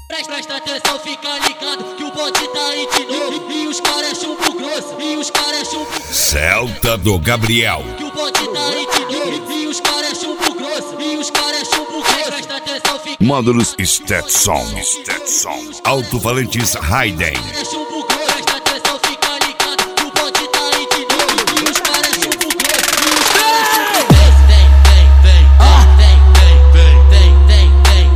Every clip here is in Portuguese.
Presta atenção, fica ligado que o bonde tá aí de novo. E os caras é chumbo grosso, e os caras é chumbo grosso. Celta do Gabriel. Que o bonde tá aí de novo. E os caras é chumbo grosso, e os caras é chumbo grosso. Presta atenção, fica Módulos Stetson. Alto-falantes Hayden. é chumbo grosso. Presta atenção, fica ligado que o bonde tá aí de novo. E os caras é chumbo grosso, e os caras é chumbo grosso. Vem, vem, vem, vem, vem, vem, vem, vem,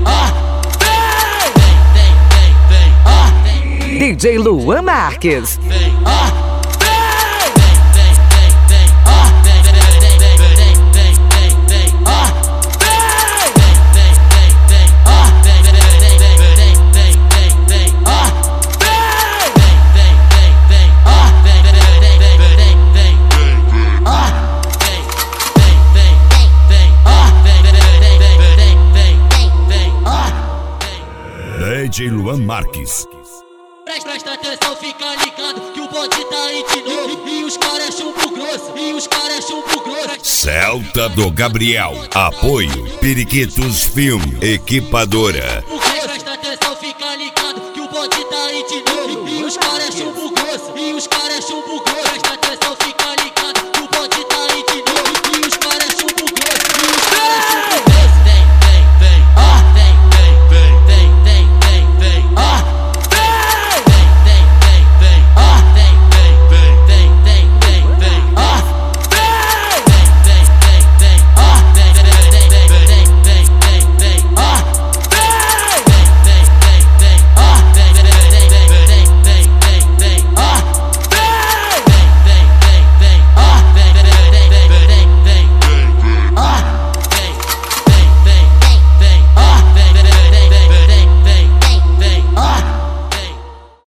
vem, vem. DJ Luan Marques. DJ Luan Marques. Presta atenção, fica ligado que o bonde tá aí de novo. E os caras é chumbo grosso, e os caras é chumbo grosso. Celta do Gabriel. Apoio Periquitos Film. Equipadora.